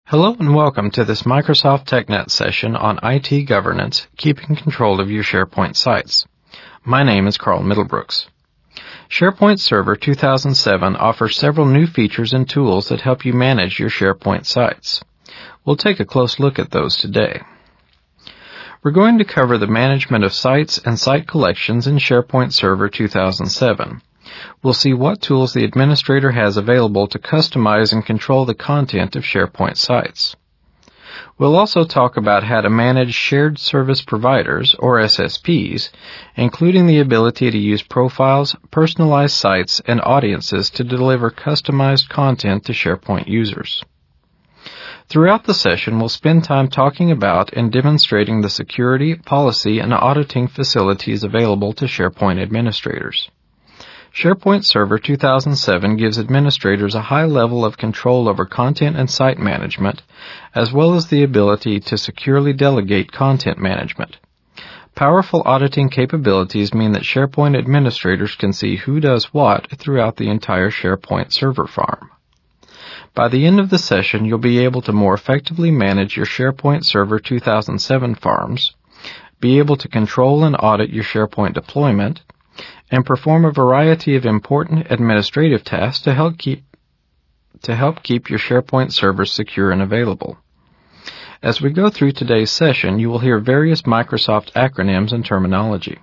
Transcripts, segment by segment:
Hello and welcome to this Microsoft TechNet session on IT governance, keeping control of your SharePoint sites. My name is Carl Middlebrooks. SharePoint Server 2007 offers several new features and tools that help you manage your SharePoint sites. We'll take a close look at those today. We're going to cover the management of sites and site collections in SharePoint Server 2007. We'll see what tools the administrator has available to customize and control the content of SharePoint sites. We'll also talk about how to manage shared service providers, or SSPs, including the ability to use profiles, personalized sites, and audiences to deliver customized content to SharePoint users. Throughout the session, we'll spend time talking about and demonstrating the security, policy, and auditing facilities available to SharePoint administrators. SharePoint Server 2007 gives administrators a high level of control over content and site management, as well as the ability to securely delegate content management. Powerful auditing capabilities mean that SharePoint administrators can see who does what throughout the entire SharePoint server farm. By the end of the session, you'll be able to more effectively manage your SharePoint Server 2007 farms, be able to control and audit your SharePoint deployment, and perform a variety of important administrative tasks to help keep your SharePoint servers secure and available. As we go through today's session, you will hear various Microsoft acronyms and terminology.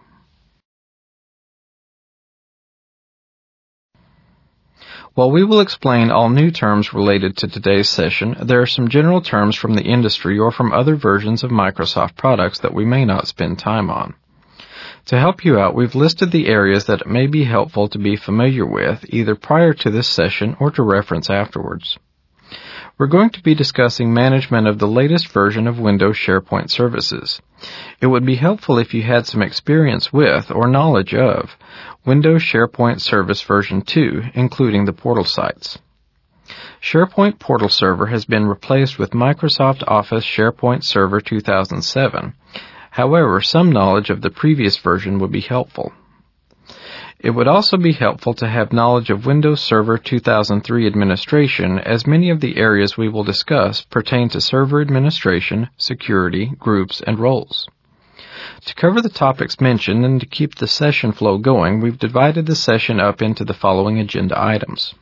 While we will explain all new terms related to today's session, there are some general terms from the industry or from other versions of Microsoft products that we may not spend time on. To help you out, we've listed the areas that it may be helpful to be familiar with, either prior to this session or to reference afterwards. We're going to be discussing management of the latest version of Windows SharePoint services. It would be helpful if you had some experience with or knowledge of Windows SharePoint Service version 2, including the portal sites. SharePoint Portal Server has been replaced with Microsoft Office SharePoint Server 2007. However, some knowledge of the previous version would be helpful. It would also be helpful to have knowledge of Windows Server 2003 administration, as many of the areas we will discuss pertain to server administration, security, groups, and roles. To cover the topics mentioned and to keep the session flow going, we've divided the session up into the following agenda items.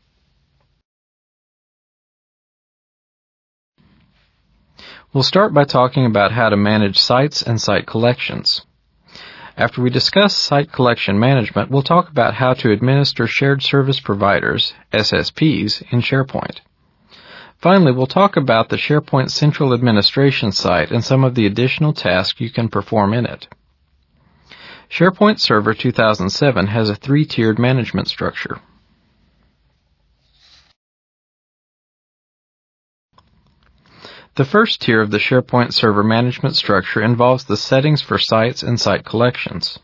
We'll start by talking about how to manage sites and site collections. After we discuss site collection management, we'll talk about how to administer shared service providers, SSPs, in SharePoint. Finally, we'll talk about the SharePoint Central Administration site and some of the additional tasks you can perform in it. SharePoint Server 2007 has a three-tiered management structure. The first tier of the SharePoint Server management structure involves the settings for sites and site collections.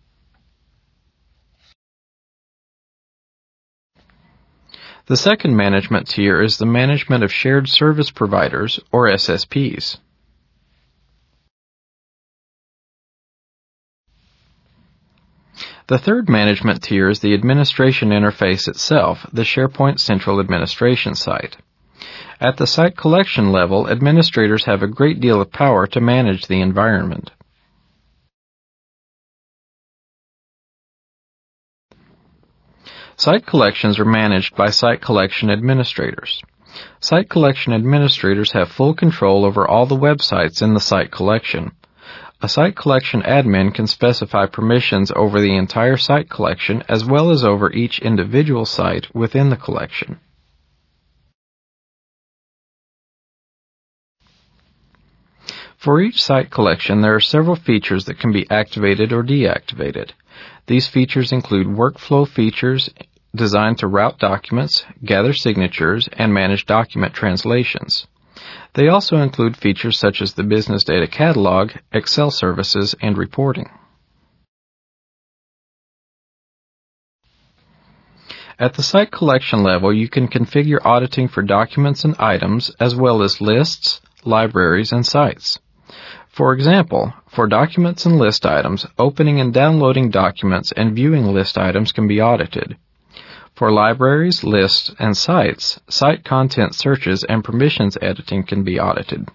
The second management tier is the management of shared service providers, or SSPs. The third management tier is the administration interface itself, the SharePoint Central Administration site. At the site collection level, administrators have a great deal of power to manage the environment. Site collections are managed by site collection administrators. Site collection administrators have full control over all the websites in the site collection. A site collection admin can specify permissions over the entire site collection as well as over each individual site within the collection. For each site collection, there are several features that can be activated or deactivated. These features include workflow features designed to route documents, gather signatures, and manage document translations. They also include features such as the Business Data Catalog, Excel services, and reporting. At the site collection level, you can configure auditing for documents and items, as well as lists, libraries, and sites. For example, for documents and list items, opening and downloading documents and viewing list items can be audited. For libraries, lists, and sites, site content searches and permissions editing can be audited.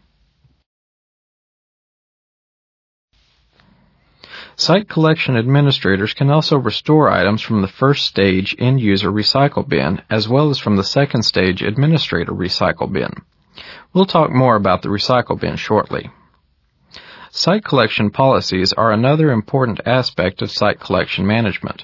Site collection administrators can also restore items from the first stage end-user recycle bin, as well as from the second stage administrator recycle bin. We'll talk more about the recycle bin shortly. Site collection policies are another important aspect of site collection management.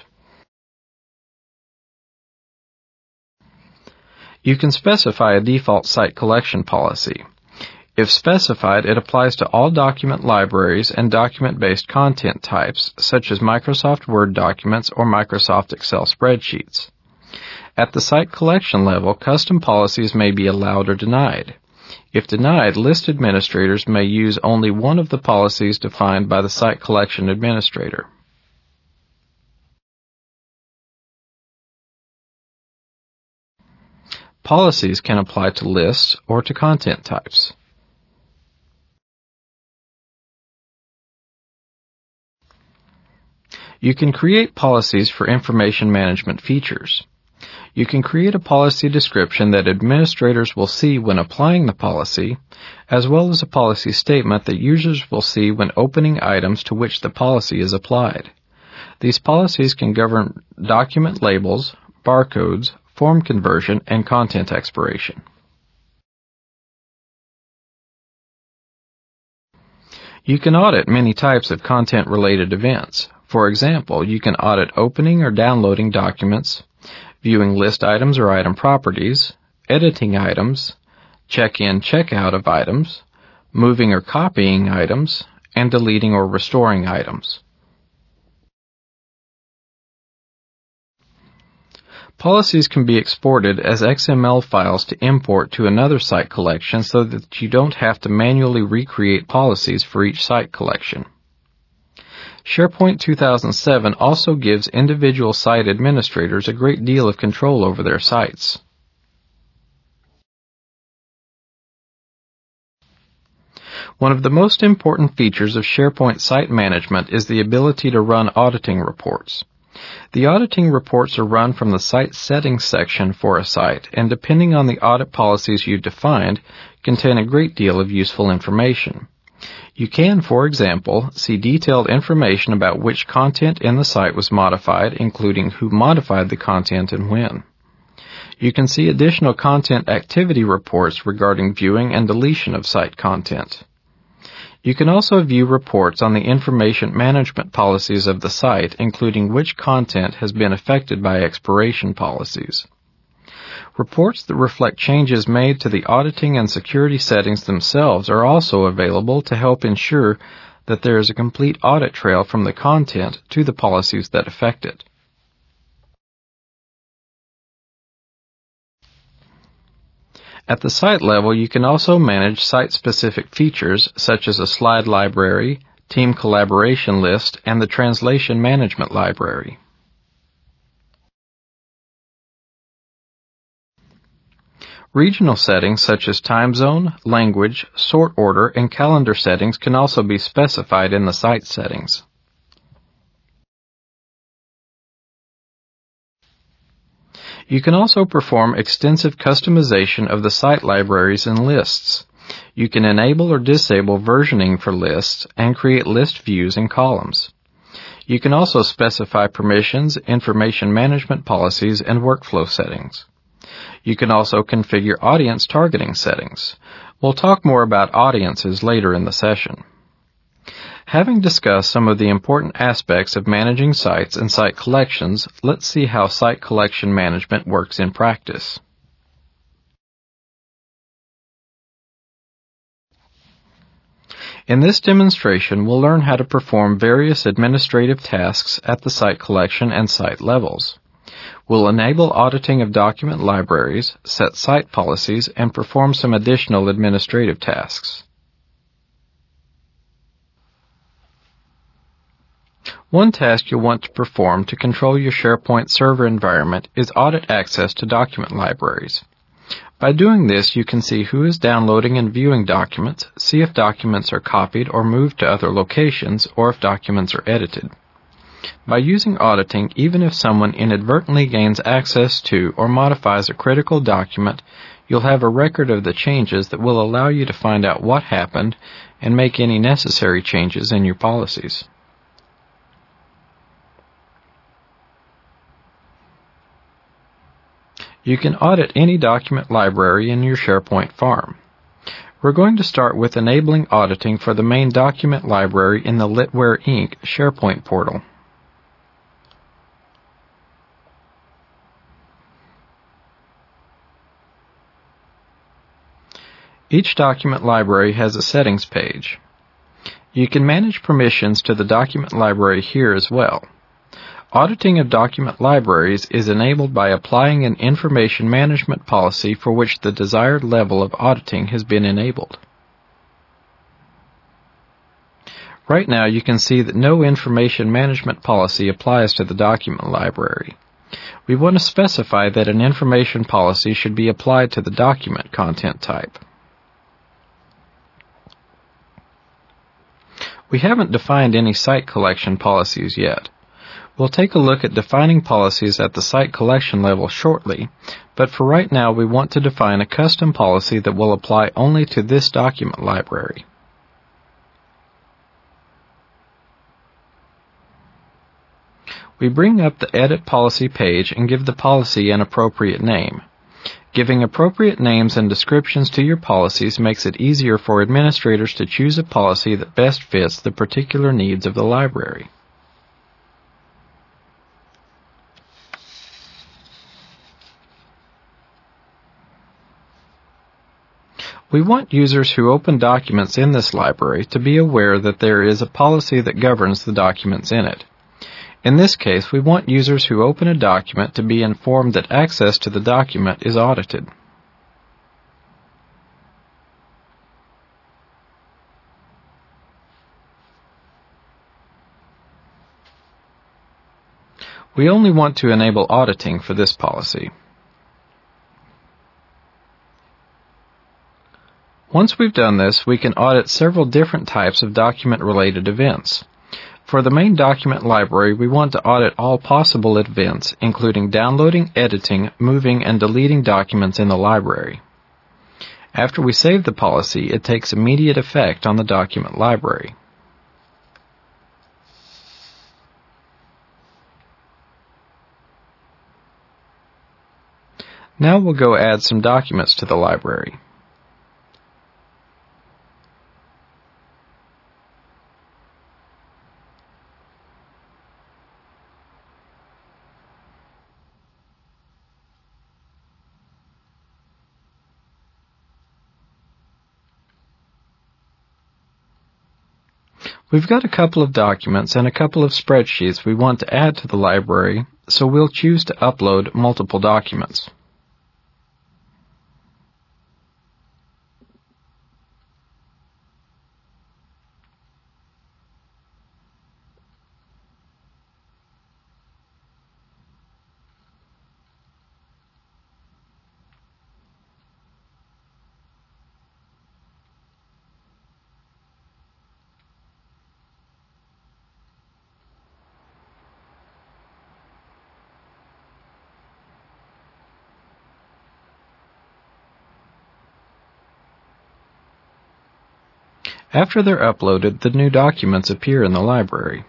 You can specify a default site collection policy. If specified, it applies to all document libraries and document-based content types, such as Microsoft Word documents or Microsoft Excel spreadsheets. At the site collection level, custom policies may be allowed or denied. If denied, list administrators may use only one of the policies defined by the site collection administrator. Policies can apply to lists or to content types. You can create policies for information management features. You can create a policy description that administrators will see when applying the policy, as well as a policy statement that users will see when opening items to which the policy is applied. These policies can govern document labels, barcodes, form conversion, and content expiration. You can audit many types of content-related events. For example, you can audit opening or downloading documents, viewing list items or item properties, editing items, check-in, check-out of items, moving or copying items, and deleting or restoring items. Policies can be exported as XML files to import to another site collection so that you don't have to manually recreate policies for each site collection. SharePoint 2007 also gives individual site administrators a great deal of control over their sites. One of the most important features of SharePoint site management is the ability to run auditing reports. The auditing reports are run from the Site Settings section for a site, and depending on the audit policies you defined, contain a great deal of useful information. You can, for example, see detailed information about which content in the site was modified, including who modified the content and when. You can see additional content activity reports regarding viewing and deletion of site content. You can also view reports on the information management policies of the site, including which content has been affected by expiration policies. Reports that reflect changes made to the auditing and security settings themselves are also available to help ensure that there is a complete audit trail from the content to the policies that affect it. At the site level, you can also manage site-specific features such as a slide library, team collaboration list, and the translation management library. Regional settings such as time zone, language, sort order, and calendar settings can also be specified in the site settings. You can also perform extensive customization of the site libraries and lists. You can enable or disable versioning for lists and create list views and columns. You can also specify permissions, information management policies, and workflow settings. You can also configure audience targeting settings. We'll talk more about audiences later in the session. Having discussed some of the important aspects of managing sites and site collections, let's see how site collection management works in practice. In this demonstration, we'll learn how to perform various administrative tasks at the site collection and site levels. We'll enable auditing of document libraries, set site policies, and perform some additional administrative tasks. One task you'll want to perform to control your SharePoint server environment is audit access to document libraries. By doing this, you can see who is downloading and viewing documents, see if documents are copied or moved to other locations, or if documents are edited. By using auditing, even if someone inadvertently gains access to or modifies a critical document, you'll have a record of the changes that will allow you to find out what happened and make any necessary changes in your policies. You can audit any document library in your SharePoint farm. We're going to start with enabling auditing for the main document library in the Litware Inc. SharePoint portal. Each document library has a settings page. You can manage permissions to the document library here as well. Auditing of document libraries is enabled by applying an information management policy for which the desired level of auditing has been enabled. Right now you can see that no information management policy applies to the document library. We want to specify that an information policy should be applied to the document content type. We haven't defined any site collection policies yet. We'll take a look at defining policies at the site collection level shortly, but for right now we want to define a custom policy that will apply only to this document library. We bring up the Edit Policy page and give the policy an appropriate name. Giving appropriate names and descriptions to your policies makes it easier for administrators to choose a policy that best fits the particular needs of the library. We want users who open documents in this library to be aware that there is a policy that governs the documents in it. In this case, we want users who open a document to be informed that access to the document is audited. We only want to enable auditing for this policy. Once we've done this, we can audit several different types of document-related events. For the main document library, we want to audit all possible events, including downloading, editing, moving, and deleting documents in the library. After we save the policy, it takes immediate effect on the document library. Now we'll go add some documents to the library. We've got a couple of documents and a couple of spreadsheets we want to add to the library, so we'll choose to upload multiple documents. After they're uploaded, the new documents appear in the library.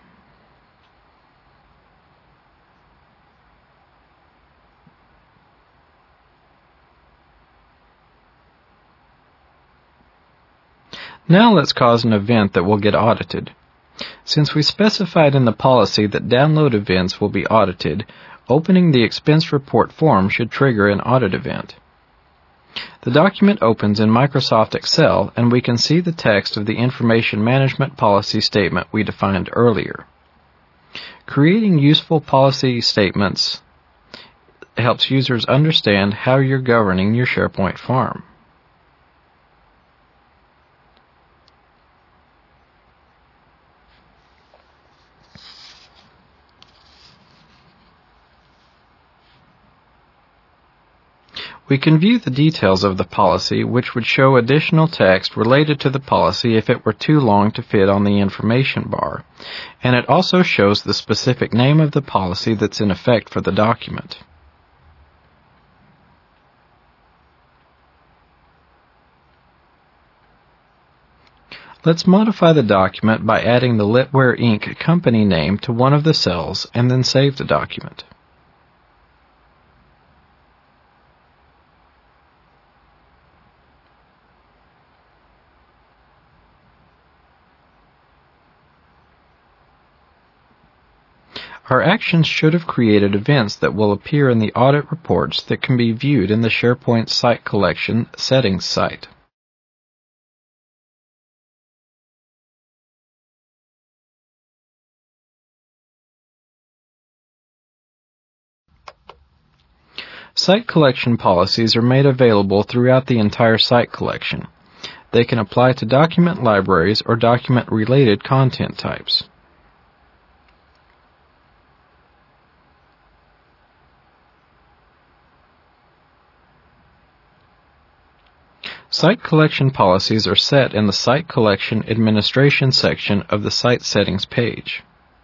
Now let's cause an event that will get audited. Since we specified in the policy that download events will be audited, opening the expense report form should trigger an audit event. The document opens in Microsoft Excel, and we can see the text of the information management policy statement we defined earlier. Creating useful policy statements helps users understand how you're governing your SharePoint farm. We can view the details of the policy, which would show additional text related to the policy if it were too long to fit on the information bar, and it also shows the specific name of the policy that's in effect for the document. Let's modify the document by adding the Litware Inc. company name to one of the cells and then save the document. Our actions should have created events that will appear in the audit reports that can be viewed in the SharePoint Site Collection Settings site. Site collection policies are made available throughout the entire site collection. They can apply to document libraries or document-related content types. Site collection policies are set in the Site Collection Administration section of the Site Settings page.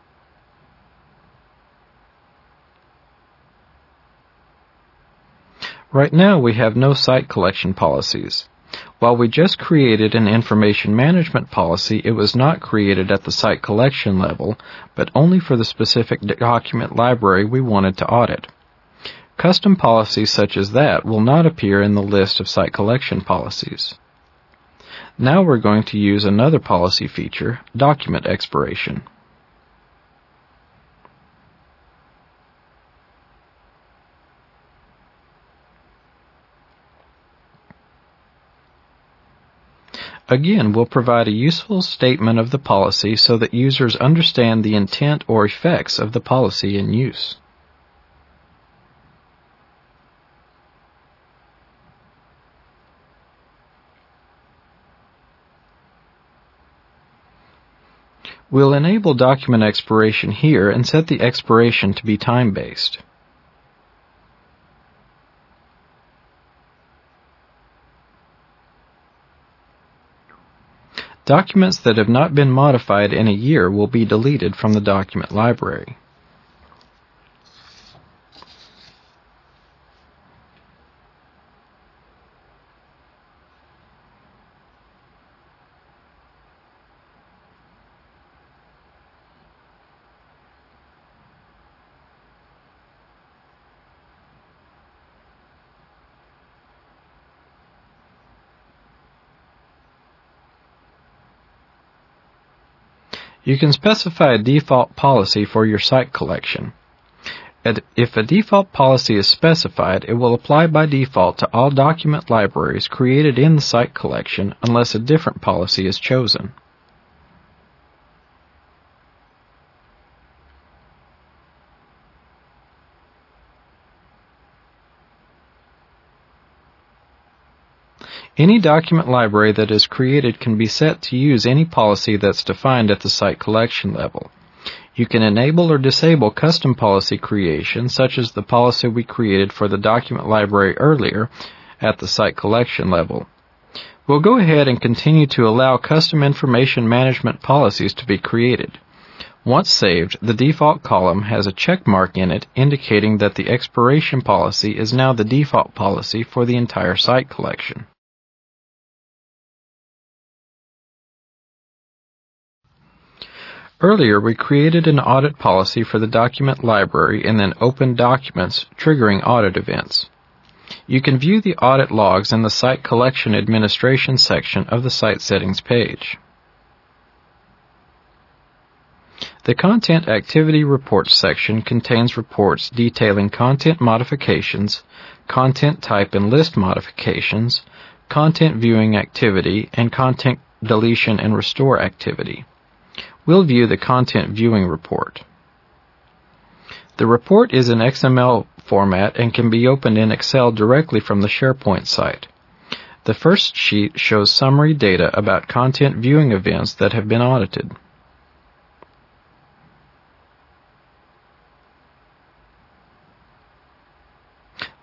Right now we have no site collection policies. While we just created an information management policy, it was not created at the site collection level, but only for the specific document library we wanted to audit. Custom policies such as that will not appear in the list of site collection policies. Now we're going to use another policy feature, document expiration. Again, we'll provide a useful statement of the policy so that users understand the intent or effects of the policy in use. We'll enable document expiration here and set the expiration to be time-based. Documents that have not been modified in a year will be deleted from the document library. You can specify a default policy for your site collection. If a default policy is specified, it will apply by default to all document libraries created in the site collection unless a different policy is chosen. Any document library that is created can be set to use any policy that's defined at the site collection level. You can enable or disable custom policy creation, such as the policy we created for the document library earlier at the site collection level. We'll go ahead and continue to allow custom information management policies to be created. Once saved, the default column has a check mark in it indicating that the expiration policy is now the default policy for the entire site collection. Earlier, we created an audit policy for the document library and then opened documents, triggering audit events. You can view the audit logs in the Site Collection Administration section of the Site Settings page. The Content Activity Reports section contains reports detailing content modifications, content type and list modifications, content viewing activity, and content deletion and restore activity. We'll view the Content Viewing Report. The report is in XML format and can be opened in Excel directly from the SharePoint site. The first sheet shows summary data about content viewing events that have been audited.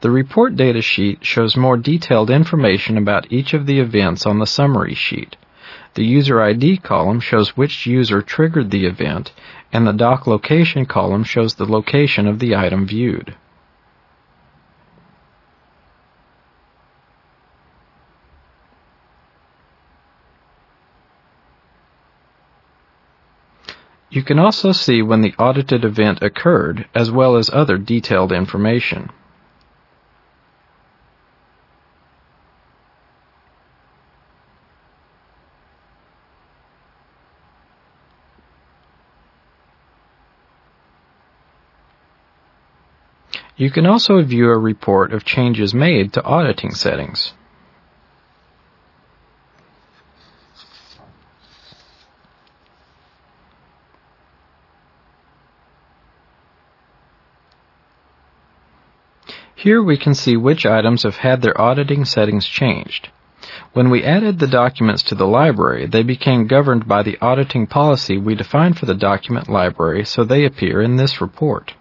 The report data sheet shows more detailed information about each of the events on the summary sheet. The user ID column shows which user triggered the event, and the doc location column shows the location of the item viewed. You can also see when the audited event occurred, as well as other detailed information. You can also view a report of changes made to auditing settings. Here we can see which items have had their auditing settings changed. When we added the documents to the library, they became governed by the auditing policy we defined for the document library, so they appear in this report.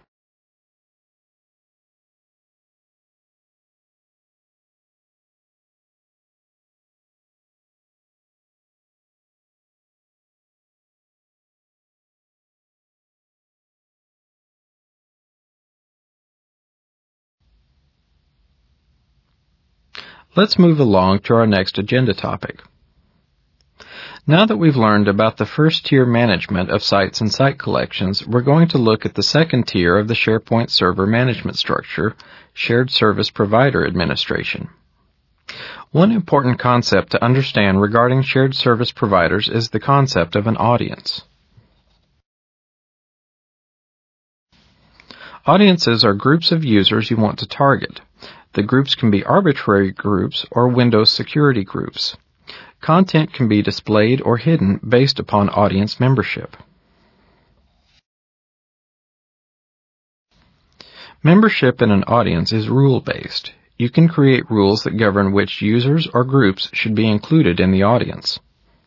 Let's move along to our next agenda topic. Now that we've learned about the first tier management of sites and site collections, we're going to look at the second tier of the SharePoint server management structure, Shared Service Provider Administration. One important concept to understand regarding shared service providers is the concept of an audience. Audiences are groups of users you want to target. The groups can be arbitrary groups or Windows security groups. Content can be displayed or hidden based upon audience membership. Membership in an audience is rule-based. You can create rules that govern which users or groups should be included in the audience.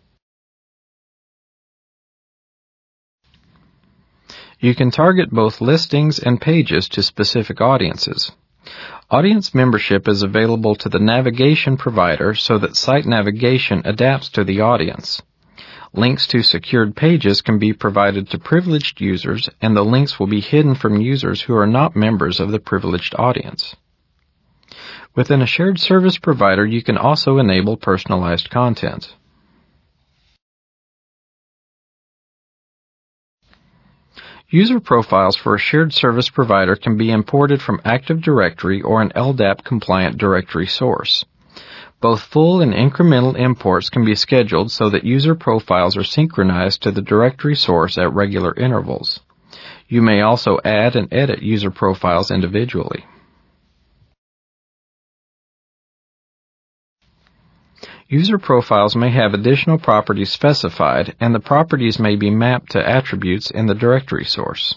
You can target both listings and pages to specific audiences. Audience membership is available to the navigation provider so that site navigation adapts to the audience. Links to secured pages can be provided to privileged users, and the links will be hidden from users who are not members of the privileged audience. Within a shared service provider, you can also enable personalized content. User profiles for a shared service provider can be imported from Active Directory or an LDAP-compliant directory source. Both full and incremental imports can be scheduled so that user profiles are synchronized to the directory source at regular intervals. You may also add and edit user profiles individually. User profiles may have additional properties specified, and the properties may be mapped to attributes in the directory source.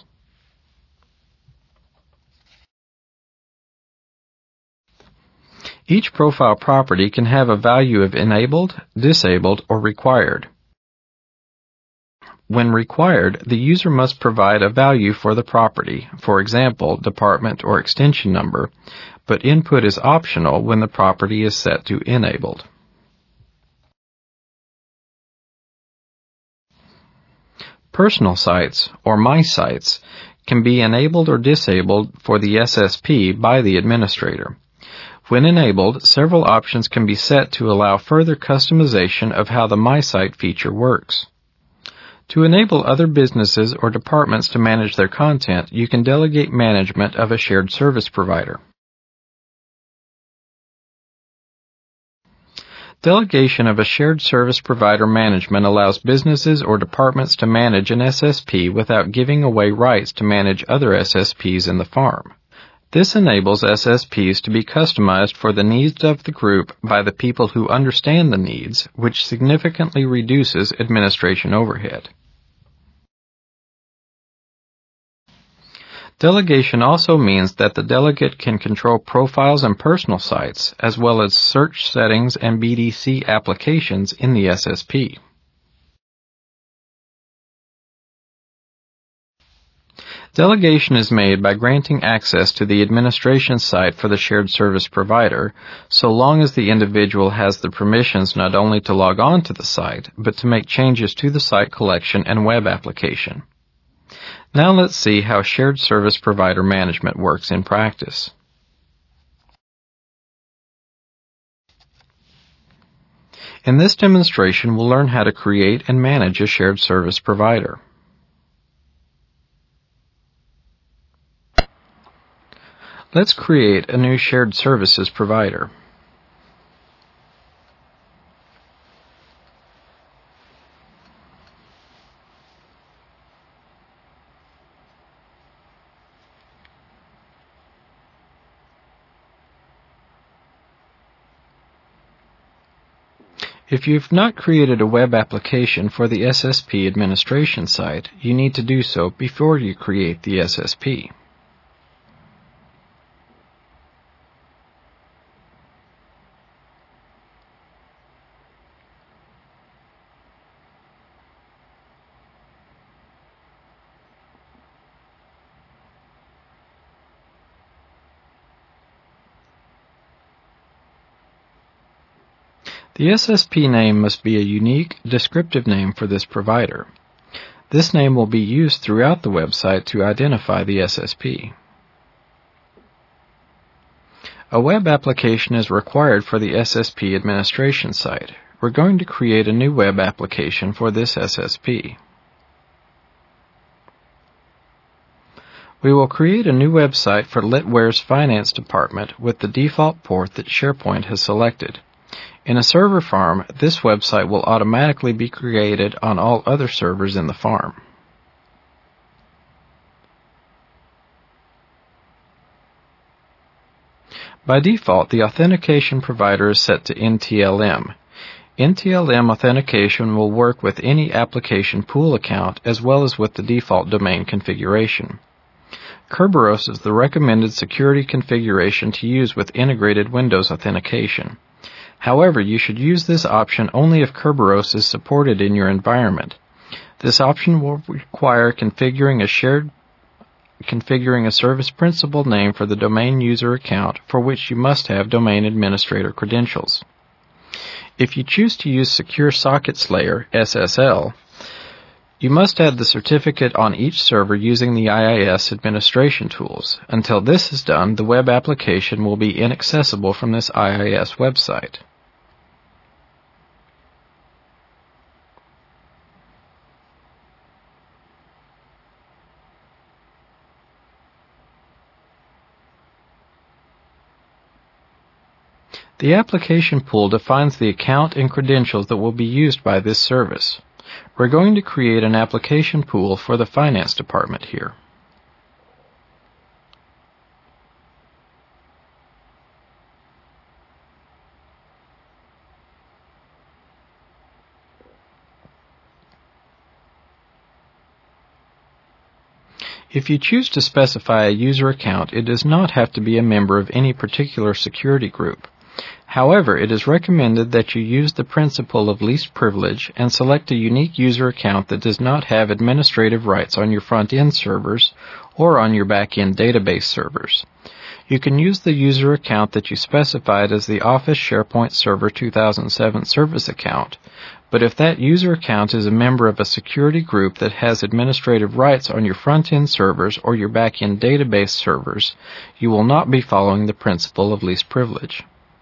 Each profile property can have a value of enabled, disabled, or required. When required, the user must provide a value for the property, for example, department or extension number, but input is optional when the property is set to enabled. Personal sites, or My Sites, can be enabled or disabled for the SSP by the administrator. When enabled, several options can be set to allow further customization of how the My Site feature works. To enable other businesses or departments to manage their content, you can delegate management of a shared service provider. Delegation of a shared service provider management allows businesses or departments to manage an SSP without giving away rights to manage other SSPs in the farm. This enables SSPs to be customized for the needs of the group by the people who understand the needs, which significantly reduces administration overhead. Delegation also means that the delegate can control profiles and personal sites, as well as search settings and BDC applications in the SSP. Delegation is made by granting access to the administration site for the shared service provider, so long as the individual has the permissions not only to log on to the site, but to make changes to the site collection and web application. Now let's see how shared service provider management works in practice. In this demonstration, we'll learn how to create and manage a shared service provider. Let's create a new shared services provider. If you've not created a web application for the SSP administration site, you need to do so before you create the SSP. The SSP name must be a unique, descriptive name for this provider. This name will be used throughout the website to identify the SSP. A web application is required for the SSP administration site. We're going to create a new web application for this SSP. We will create a new website for Litware's finance department with the default port that SharePoint has selected. In a server farm, this website will automatically be created on all other servers in the farm. By default, the authentication provider is set to NTLM. NTLM authentication will work with any application pool account as well as with the default domain configuration. Kerberos is the recommended security configuration to use with integrated Windows authentication. However, you should use this option only if Kerberos is supported in your environment. This option will require configuring a service principal name for the domain user account, for which you must have domain administrator credentials. If you choose to use Secure Sockets Layer, SSL, you must add the certificate on each server using the IIS administration tools. Until this is done, the web application will be inaccessible from this IIS website. The application pool defines the account and credentials that will be used by this service. We're going to create an application pool for the finance department here. If you choose to specify a user account, it does not have to be a member of any particular security group. However, it is recommended that you use the principle of least privilege and select a unique user account that does not have administrative rights on your front-end servers or on your back-end database servers. You can use the user account that you specified as the Office SharePoint Server 2007 service account, but if that user account is a member of a security group that has administrative rights on your front-end servers or your back-end database servers, you will not be following the principle of least privilege.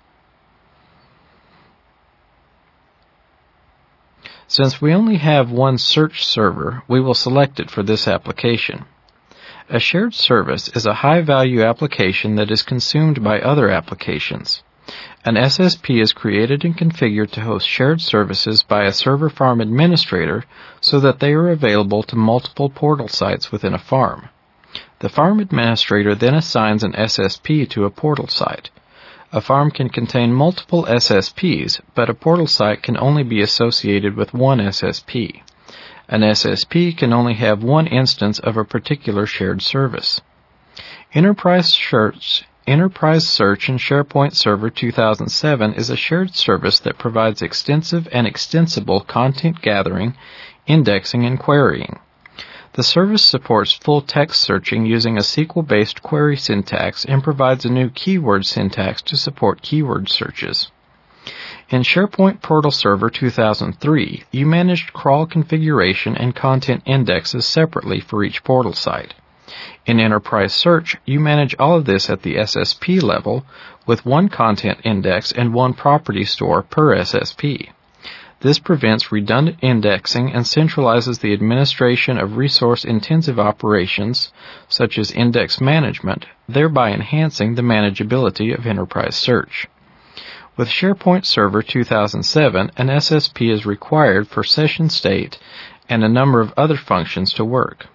Since we only have one search server, we will select it for this application. A shared service is a high-value application that is consumed by other applications. An SSP is created and configured to host shared services by a server farm administrator so that they are available to multiple portal sites within a farm. The farm administrator then assigns an SSP to a portal site. A farm can contain multiple SSPs, but a portal site can only be associated with one SSP. An SSP can only have one instance of a particular shared service. Enterprise Search in SharePoint Server 2007 is a shared service that provides extensive and extensible content gathering, indexing, and querying. The service supports full text searching using a SQL-based query syntax and provides a new keyword syntax to support keyword searches. In SharePoint Portal Server 2003, you managed crawl configuration and content indexes separately for each portal site. In Enterprise Search, you manage all of this at the SSP level with one content index and one property store per SSP. This prevents redundant indexing and centralizes the administration of resource-intensive operations, such as index management, thereby enhancing the manageability of Enterprise Search. With SharePoint Server 2007, an SSP is required for session state and a number of other functions to work.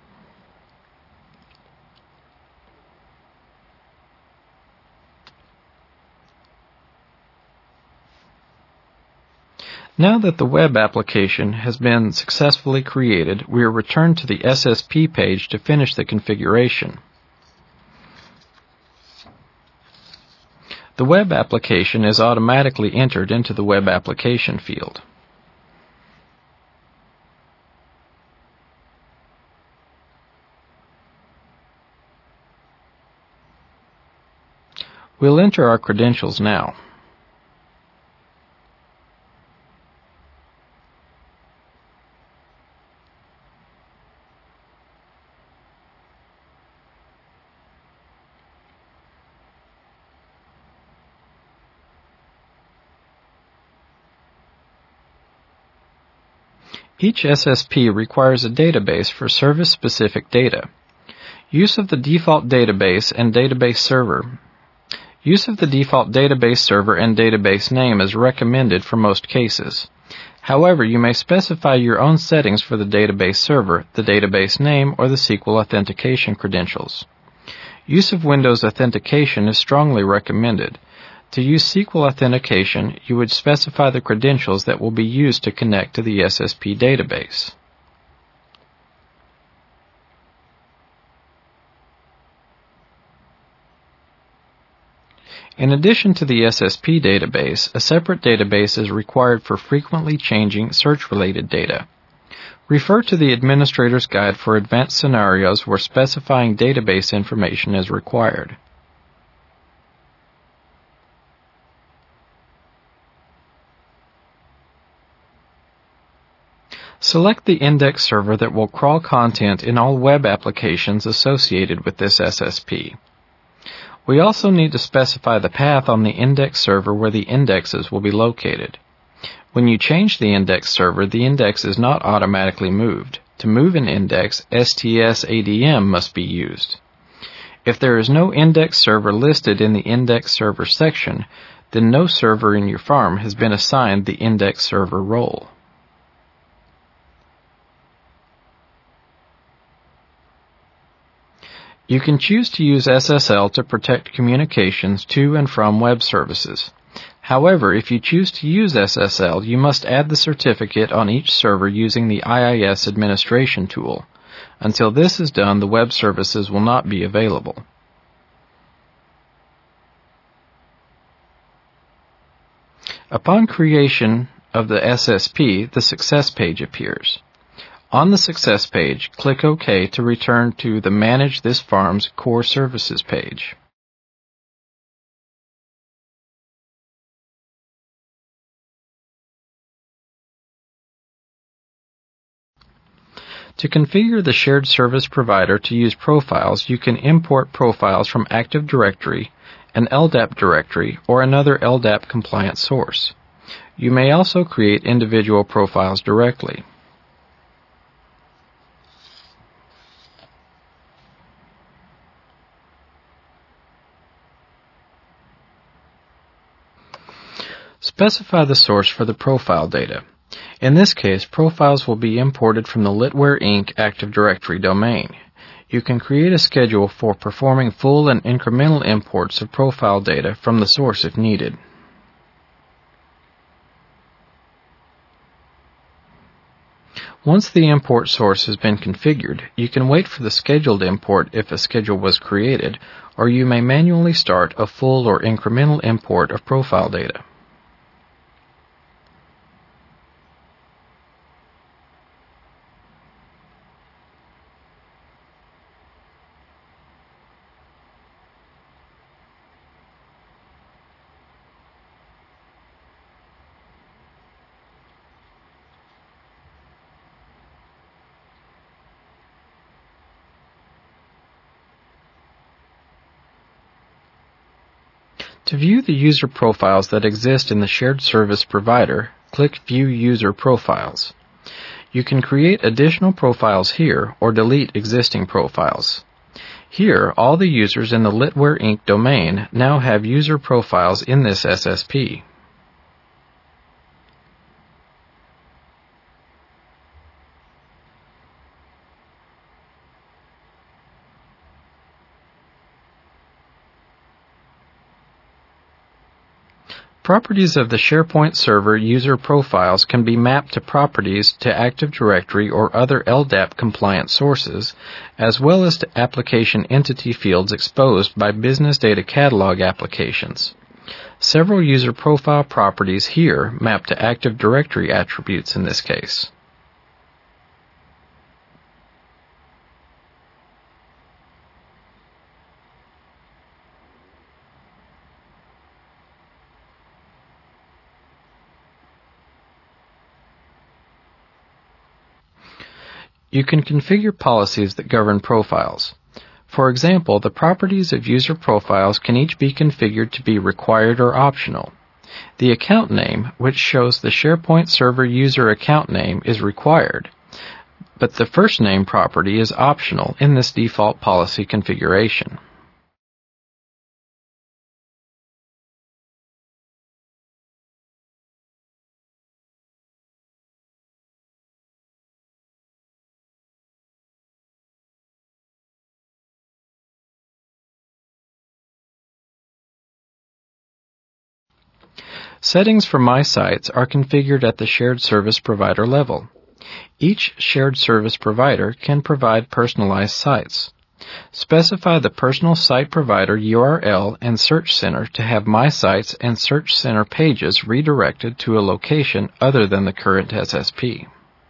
Now that the web application has been successfully created, we are returned to the SSP page to finish the configuration. The web application is automatically entered into the web application field. We'll enter our credentials now. Each SSP requires a database for service-specific data. Use of the default database and database server. Use of the default database server and database name is recommended for most cases. However, you may specify your own settings for the database server, the database name, or the SQL authentication credentials. Use of Windows authentication is strongly recommended. To use SQL authentication, you would specify the credentials that will be used to connect to the SSP database. In addition to the SSP database, a separate database is required for frequently changing search-related data. Refer to the Administrator's Guide for advanced scenarios where specifying database information is required. Select the index server that will crawl content in all web applications associated with this SSP. We also need to specify the path on the index server where the indexes will be located. When you change the index server, the index is not automatically moved. To move an index, STS-ADM must be used. If there is no index server listed in the index server section, then no server in your farm has been assigned the index server role. You can choose to use SSL to protect communications to and from web services. However, if you choose to use SSL, you must add the certificate on each server using the IIS administration tool. Until this is done, the web services will not be available. Upon creation of the SSP, the success page appears. On the success page, click OK to return to the Manage This Farm's Core Services page. To configure the shared service provider to use profiles, you can import profiles from Active Directory, an LDAP directory, or another LDAP-compliant source. You may also create individual profiles directly. Specify the source for the profile data. In this case, profiles will be imported from the Litware Inc. Active Directory domain. You can create a schedule for performing full and incremental imports of profile data from the source if needed. Once the import source has been configured, you can wait for the scheduled import if a schedule was created, or you may manually start a full or incremental import of profile data. To view the user profiles that exist in the shared service provider, click View User Profiles. You can create additional profiles here or delete existing profiles. Here, all the users in the Litware Inc. domain now have user profiles in this SSP. Properties of the SharePoint Server user profiles can be mapped to properties to Active Directory or other LDAP-compliant sources, as well as to application entity fields exposed by Business Data Catalog applications. Several user profile properties here map to Active Directory attributes in this case. You can configure policies that govern profiles. For example, the properties of user profiles can each be configured to be required or optional. The account name, which shows the SharePoint Server user account name, is required, but the first name property is optional in this default policy configuration. Settings for My Sites are configured at the shared service provider level. Each shared service provider can provide personalized sites. Specify the personal site provider URL and Search Center to have My Sites and Search Center pages redirected to a location other than the current SSP.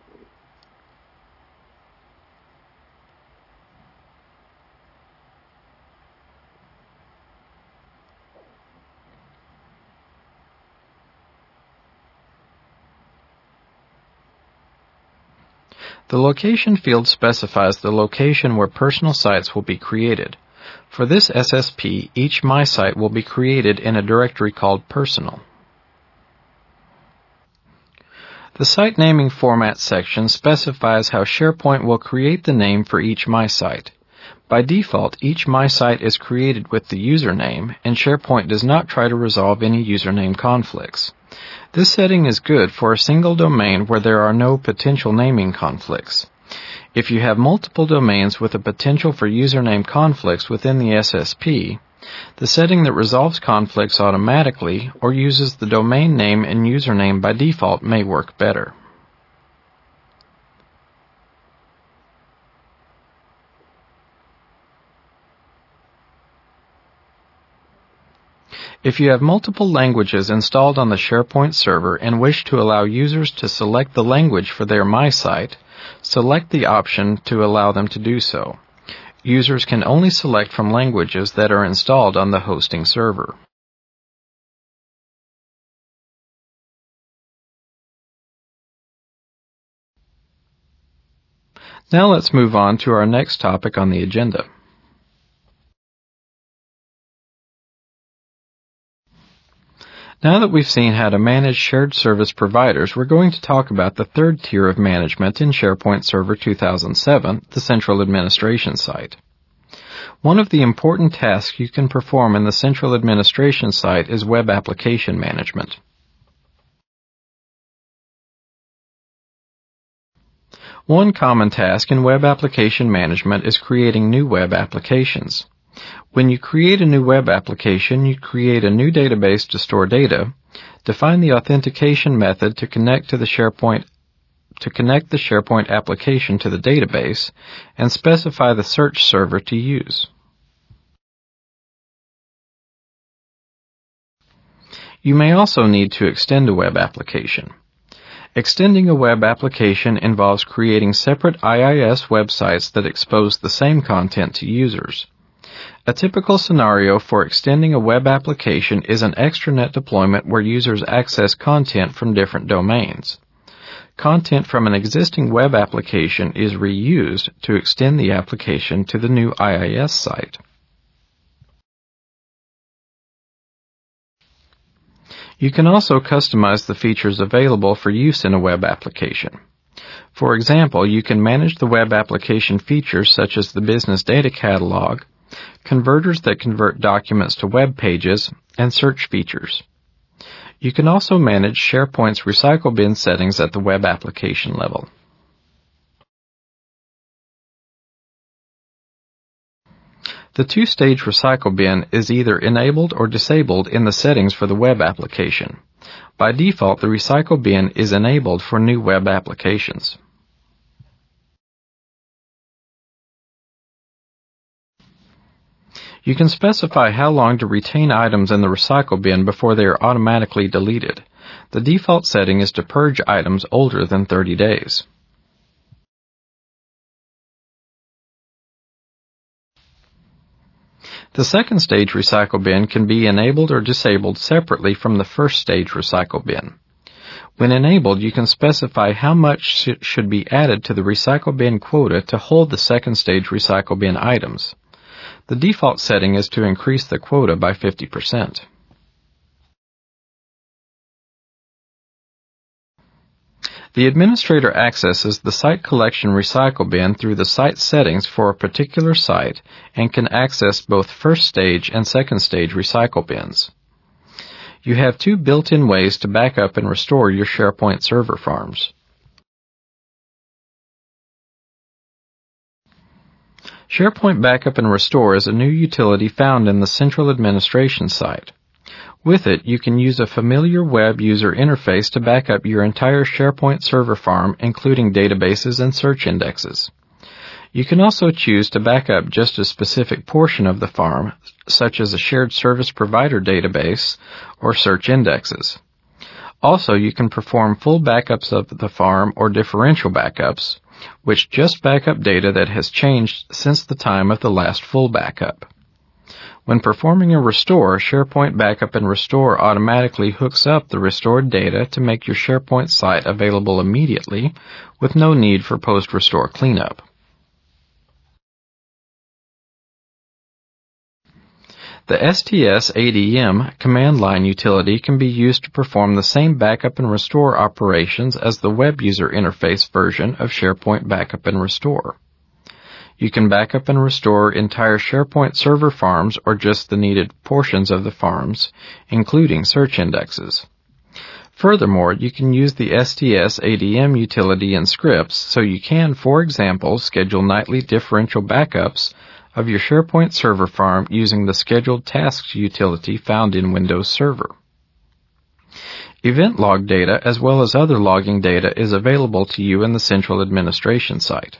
The location field specifies the location where personal sites will be created. For this SSP, each My Site will be created in a directory called Personal. The Site Naming Format section specifies how SharePoint will create the name for each My Site. By default, each My Site is created with the username, and SharePoint does not try to resolve any username conflicts. This setting is good for a single domain where there are no potential naming conflicts. If you have multiple domains with a potential for username conflicts within the SSP, the setting that resolves conflicts automatically or uses the domain name and username by default may work better. If you have multiple languages installed on the SharePoint server and wish to allow users to select the language for their My Site, select the option to allow them to do so. Users can only select from languages that are installed on the hosting server. Now let's move on to our next topic on the agenda. Now that we've seen how to manage shared service providers, we're going to talk about the third tier of management in SharePoint Server 2007, the Central Administration Site. One of the important tasks you can perform in the Central Administration Site is Web Application Management. One common task in Web Application Management is creating new web applications. When you create a new web application, you create a new database to store data, define the authentication method to connect the SharePoint application to the database, and specify the search server to use. You may also need to extend a web application. Extending a web application involves creating separate IIS websites that expose the same content to users. A typical scenario for extending a web application is an extranet deployment where users access content from different domains. Content from an existing web application is reused to extend the application to the new IIS site. You can also customize the features available for use in a web application. For example, you can manage the web application features such as the Business Data Catalog, converters that convert documents to web pages, and search features. You can also manage SharePoint's Recycle Bin settings at the web application level. The two-stage Recycle Bin is either enabled or disabled in the settings for the web application. By default, the Recycle Bin is enabled for new web applications. You can specify how long to retain items in the Recycle Bin before they are automatically deleted. The default setting is to purge items older than 30 days. The second stage Recycle Bin can be enabled or disabled separately from the first stage Recycle Bin. When enabled, you can specify how much should be added to the Recycle Bin quota to hold the second stage Recycle Bin items. The default setting is to increase the quota by 50%. The administrator accesses the Site Collection Recycle Bin through the site settings for a particular site and can access both first stage and second stage Recycle Bins. You have two built-in ways to back up and restore your SharePoint server farms. SharePoint Backup and Restore is a new utility found in the Central Administration site. With it, you can use a familiar web user interface to back up your entire SharePoint server farm, including databases and search indexes. You can also choose to back up just a specific portion of the farm, such as a shared service provider database or search indexes. Also, you can perform full backups of the farm or differential backups, which just back up data that has changed since the time of the last full backup. When performing a restore, SharePoint Backup and Restore automatically hooks up the restored data to make your SharePoint site available immediately with no need for post-restore cleanup. The STS-ADM command line utility can be used to perform the same backup and restore operations as the web user interface version of SharePoint Backup and Restore. You can backup and restore entire SharePoint server farms or just the needed portions of the farms, including search indexes. Furthermore, you can use the STS-ADM utility in scripts so you can, for example, schedule nightly differential backups of your SharePoint server farm using the Scheduled Tasks utility found in Windows Server. Event log data as well as other logging data is available to you in the Central Administration site.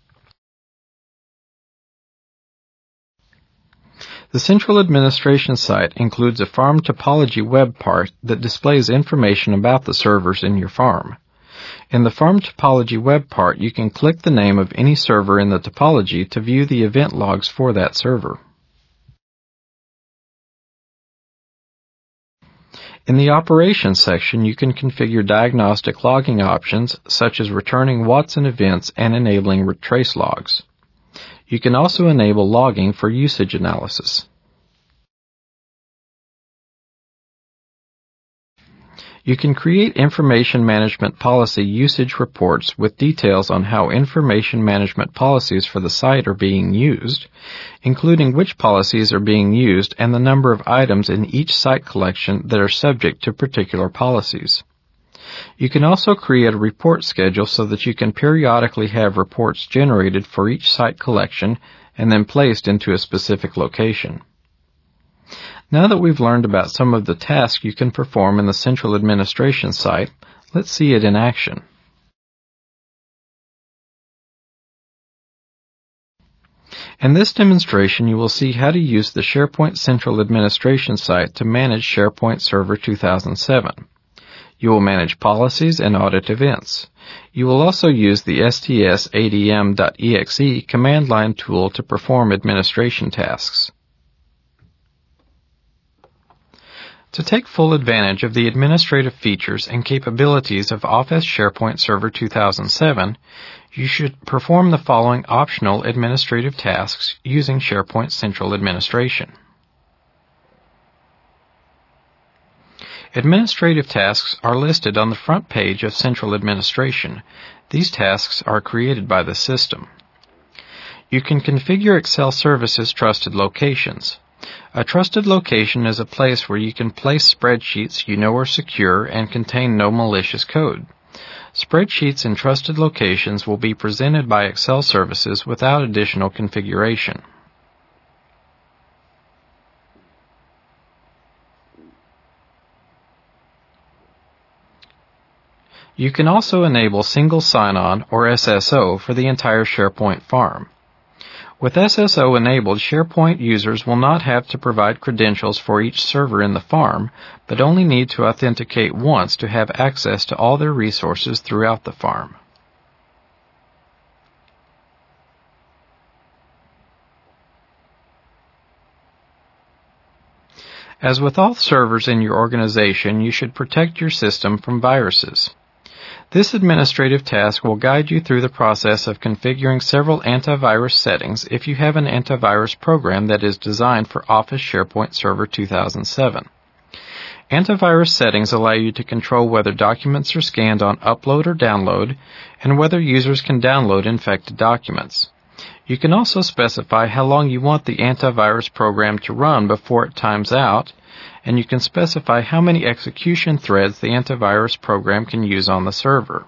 The Central Administration site includes a farm topology web part that displays information about the servers in your farm. In the Farm Topology web part, you can click the name of any server in the topology to view the event logs for that server. In the Operations section, you can configure diagnostic logging options such as returning Watson events and enabling trace logs. You can also enable logging for usage analysis. You can create information management policy usage reports with details on how information management policies for the site are being used, including which policies are being used and the number of items in each site collection that are subject to particular policies. You can also create a report schedule so that you can periodically have reports generated for each site collection and then placed into a specific location. Now that we've learned about some of the tasks you can perform in the Central Administration site, let's see it in action. In this demonstration, you will see how to use the SharePoint Central Administration site to manage SharePoint Server 2007. You will manage policies and audit events. You will also use the STS-ADM.exe command line tool to perform administration tasks. To take full advantage of the administrative features and capabilities of Office SharePoint Server 2007, you should perform the following optional administrative tasks using SharePoint Central Administration. Administrative tasks are listed on the front page of Central Administration. These tasks are created by the system. You can configure Excel Services Trusted Locations. A trusted location is a place where you can place spreadsheets you know are secure and contain no malicious code. Spreadsheets in trusted locations will be presented by Excel Services without additional configuration. You can also enable Single Sign-On, or SSO, for the entire SharePoint farm. With SSO enabled, SharePoint users will not have to provide credentials for each server in the farm, but only need to authenticate once to have access to all their resources throughout the farm. As with all servers in your organization, you should protect your system from viruses. This administrative task will guide you through the process of configuring several antivirus settings if you have an antivirus program that is designed for Office SharePoint Server 2007. Antivirus settings allow you to control whether documents are scanned on upload or download, and whether users can download infected documents. You can also specify how long you want the antivirus program to run before it times out, and you can specify how many execution threads the antivirus program can use on the server.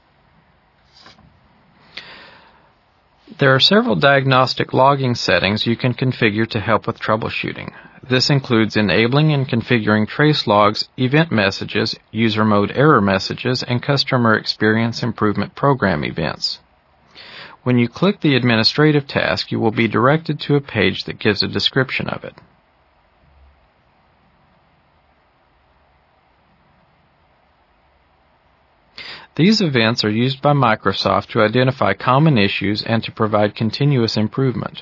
There are several diagnostic logging settings you can configure to help with troubleshooting. This includes enabling and configuring trace logs, event messages, user mode error messages, and customer experience improvement program events. When you click the administrative task, you will be directed to a page that gives a description of it. These events are used by Microsoft to identify common issues and to provide continuous improvement.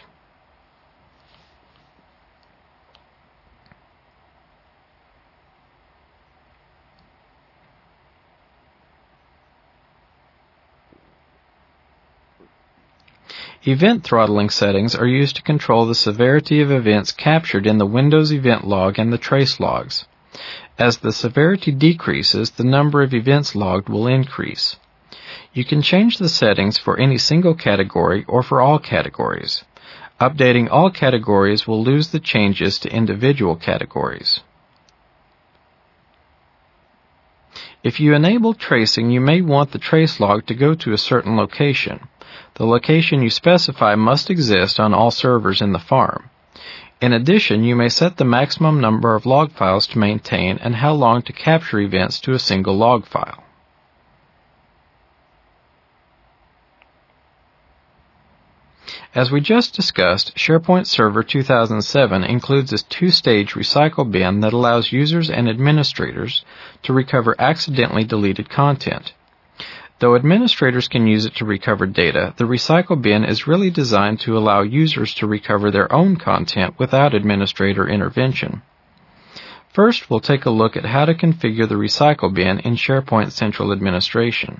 Event throttling settings are used to control the severity of events captured in the Windows event log and the trace logs. As the severity decreases, the number of events logged will increase. You can change the settings for any single category or for all categories. Updating all categories will lose the changes to individual categories. If you enable tracing, you may want the trace log to go to a certain location. The location you specify must exist on all servers in the farm. In addition, you may set the maximum number of log files to maintain and how long to capture events to a single log file. As we just discussed, SharePoint Server 2007 includes a two-stage recycle bin that allows users and administrators to recover accidentally deleted content. Though administrators can use it to recover data, the recycle bin is really designed to allow users to recover their own content without administrator intervention. First, we'll take a look at how to configure the recycle bin in SharePoint Central Administration.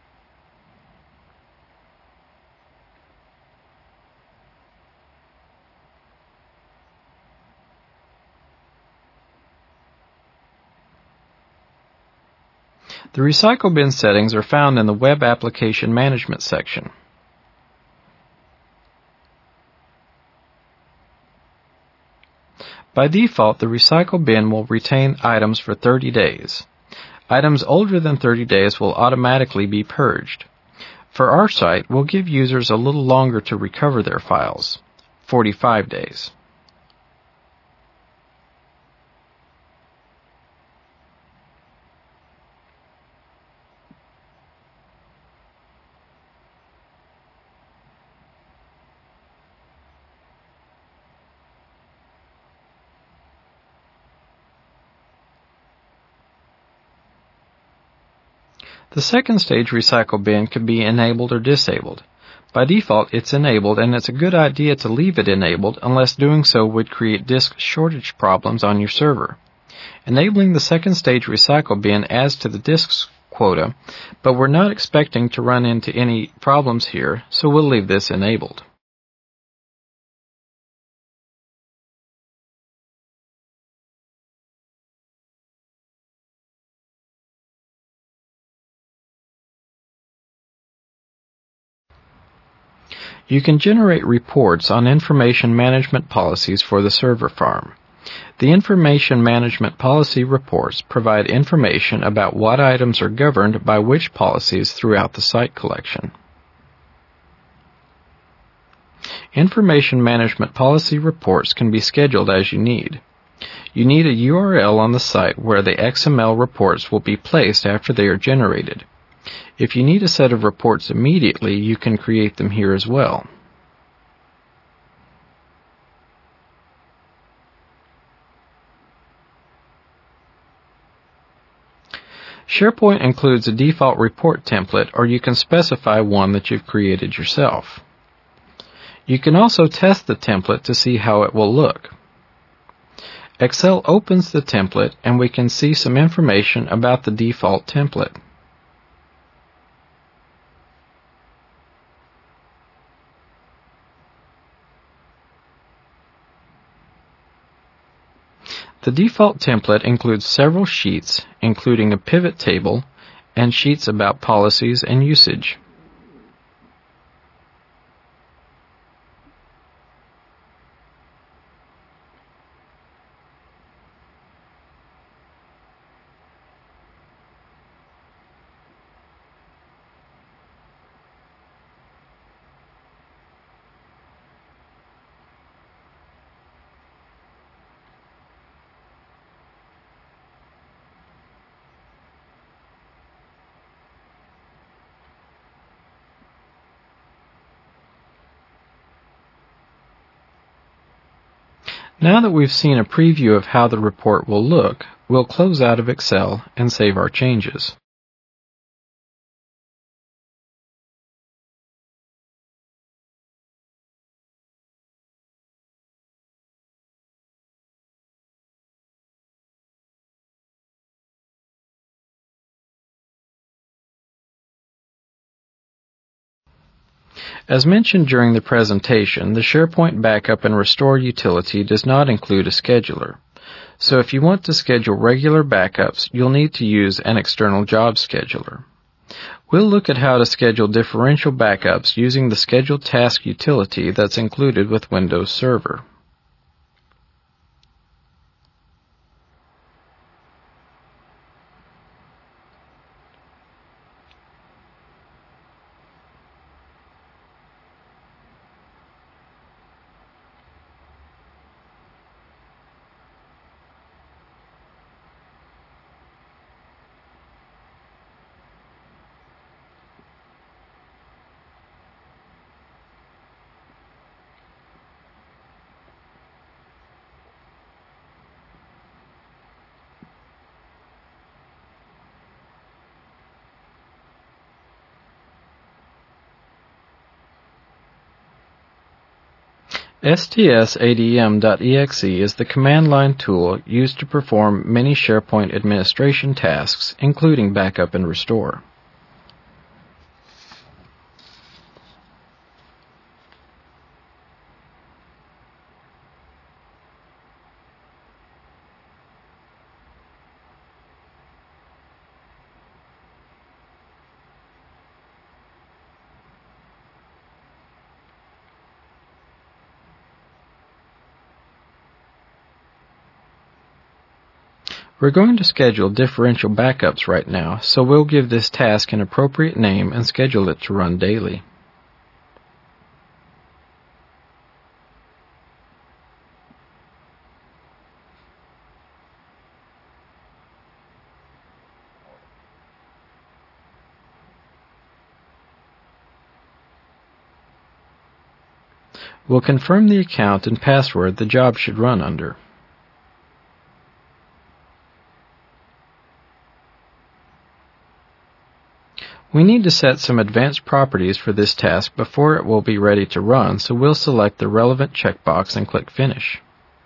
The recycle bin settings are found in the Web Application Management section. By default, the recycle bin will retain items for 30 days. Items older than 30 days will automatically be purged. For our site, we'll give users a little longer to recover their files, 45 days. The second stage recycle bin can be enabled or disabled. By default, it's enabled, and it's a good idea to leave it enabled unless doing so would create disk shortage problems on your server. Enabling the second stage recycle bin adds to the disk quota, but we're not expecting to run into any problems here, so we'll leave this enabled. You can generate reports on information management policies for the server farm. The information management policy reports provide information about what items are governed by which policies throughout the site collection. Information management policy reports can be scheduled as you need. You need a URL on the site where the XML reports will be placed after they are generated. If you need a set of reports immediately, you can create them here as well. SharePoint includes a default report template, or you can specify one that you've created yourself. You can also test the template to see how it will look. Excel opens the template, and we can see some information about the default template. The default template includes several sheets, including a pivot table and sheets about policies and usage. Now that we've seen a preview of how the report will look, we'll close out of Excel and save our changes. As mentioned during the presentation, the SharePoint Backup and Restore utility does not include a scheduler. So if you want to schedule regular backups, you'll need to use an external job scheduler. We'll look at how to schedule differential backups using the Schedule Task utility that's included with Windows Server. STS-ADM.exe is the command line tool used to perform many SharePoint administration tasks, including backup and restore. We're going to schedule differential backups right now, so we'll give this task an appropriate name and schedule it to run daily. We'll confirm the account and password the job should run under. We need to set some advanced properties for this task before it will be ready to run, so we'll select the relevant checkbox and click Finish.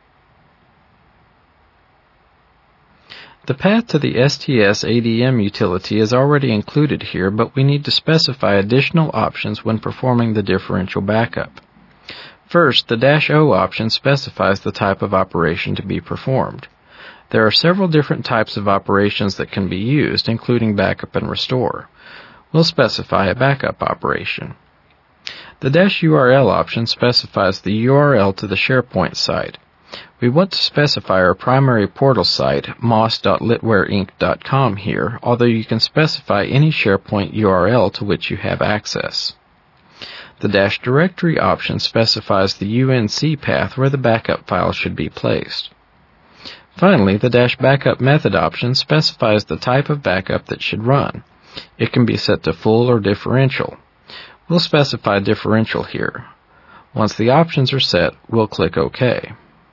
The path to the STS-ADM utility is already included here, but we need to specify additional options when performing the differential backup. First, the -O option specifies the type of operation to be performed. There are several different types of operations that can be used, including backup and restore. We'll specify a backup operation. The -URL option specifies the URL to the SharePoint site. We want to specify our primary portal site, moss.litwareinc.com here, although you can specify any SharePoint URL to which you have access. The -directory option specifies the UNC path where the backup file should be placed. Finally, the -backup method option specifies the type of backup that should run. It can be set to full or differential. We'll specify differential here. Once the options are set, we'll click OK.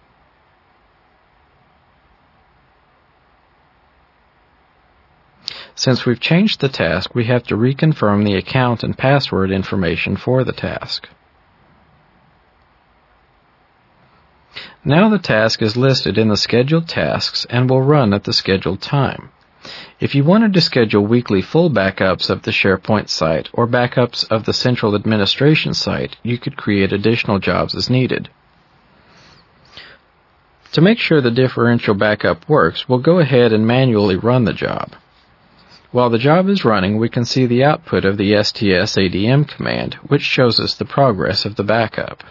Since we've changed the task, we have to reconfirm the account and password information for the task. Now the task is listed in the scheduled tasks and will run at the scheduled time. If you wanted to schedule weekly full backups of the SharePoint site or backups of the central administration site, you could create additional jobs as needed. To make sure the differential backup works, we'll go ahead and manually run the job. While the job is running, we can see the output of the STS-ADM command, which shows us the progress of the backup.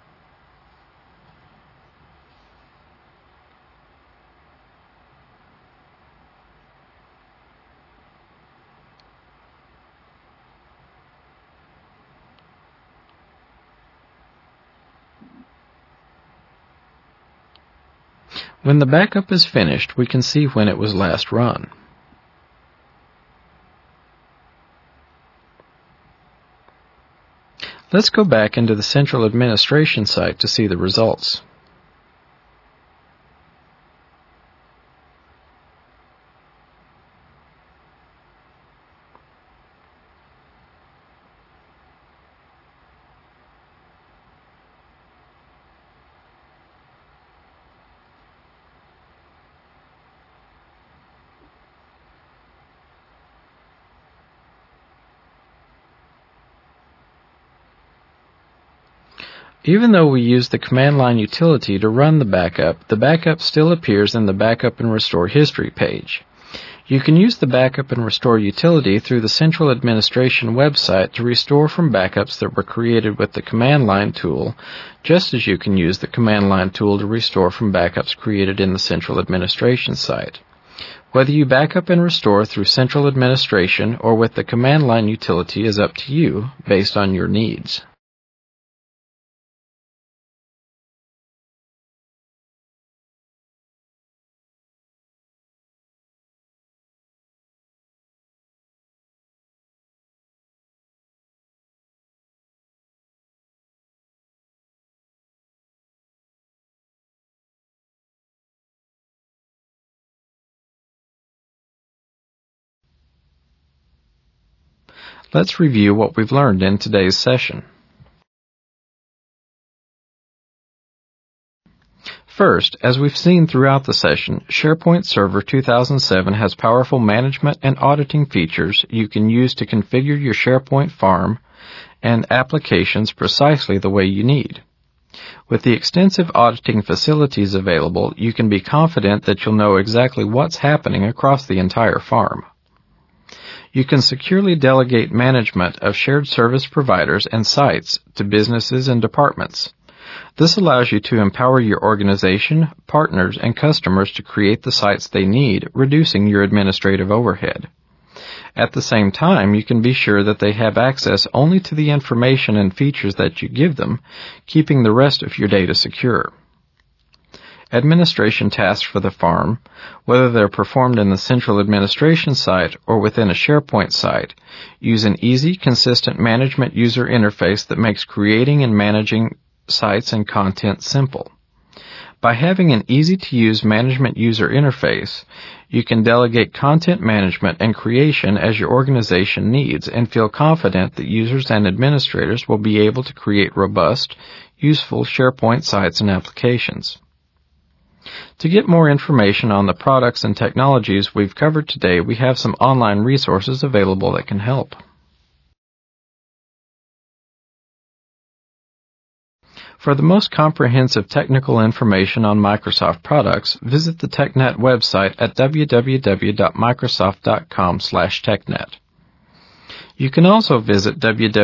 When the backup is finished, we can see when it was last run. Let's go back into the central administration site to see the results. Even though we use the command line utility to run the backup still appears in the Backup and Restore History page. You can use the Backup and Restore utility through the Central Administration website to restore from backups that were created with the command line tool, just as you can use the command line tool to restore from backups created in the Central Administration site. Whether you backup and restore through Central Administration or with the command line utility is up to you, based on your needs. Let's review what we've learned in today's session. First, as we've seen throughout the session, SharePoint Server 2007 has powerful management and auditing features you can use to configure your SharePoint farm and applications precisely the way you need. With the extensive auditing facilities available, you can be confident that you'll know exactly what's happening across the entire farm. You can securely delegate management of shared service providers and sites to businesses and departments. This allows you to empower your organization, partners, and customers to create the sites they need, reducing your administrative overhead. At the same time, you can be sure that they have access only to the information and features that you give them, keeping the rest of your data secure. Administration tasks for the farm, whether they're performed in the central administration site or within a SharePoint site, use an easy, consistent management user interface that makes creating and managing sites and content simple. By having an easy-to-use management user interface, you can delegate content management and creation as your organization needs and feel confident that users and administrators will be able to create robust, useful SharePoint sites and applications. To get more information on the products and technologies we've covered today, we have some online resources available that can help. For the most comprehensive technical information on Microsoft products, visit the TechNet website at www.microsoft.com/technet. You can also visit